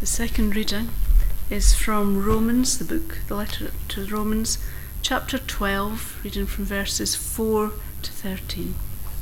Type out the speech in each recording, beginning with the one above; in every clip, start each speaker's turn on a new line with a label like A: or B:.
A: The second reading is from Romans, the letter to Romans, chapter 12, reading from verses 4 to 13.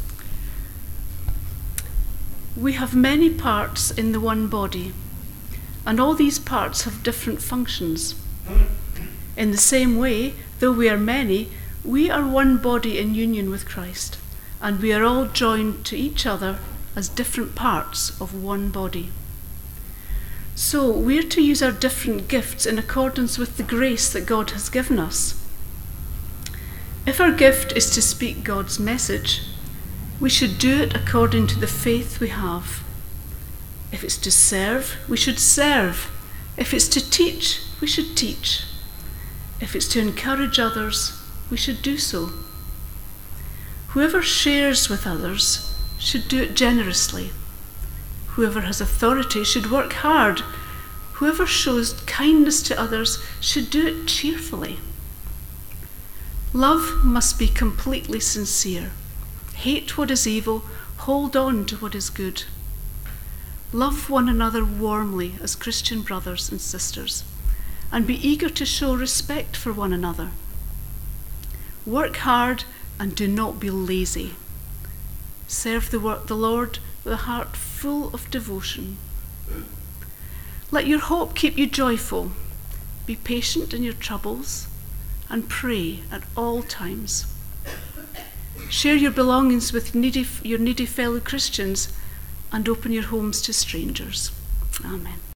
A: We have many parts in the one body, and all these parts have different functions. In the same way, though we are many, we are one body in union with Christ, and we are all joined to each other as different parts of one body. So we are to use our different gifts in accordance with the grace that God has given us. If our gift is to speak God's message, we should do it according to the faith we have. If it's to serve, we should serve. If it's to teach, we should teach. If it's to encourage others, we should do so. Whoever shares with others should do it generously. Whoever has authority should work hard. Whoever shows kindness to others should do it cheerfully. Love must be completely sincere. Hate what is evil, hold on to what is good. Love one another warmly as Christian brothers and sisters, and be eager to show respect for one another. Work hard and do not be lazy. Serve the Lord with a heart full of devotion. Let your hope keep you joyful. Be patient in your troubles and pray at all times. Share your belongings with your needy fellow Christians and open your homes to strangers. Amen.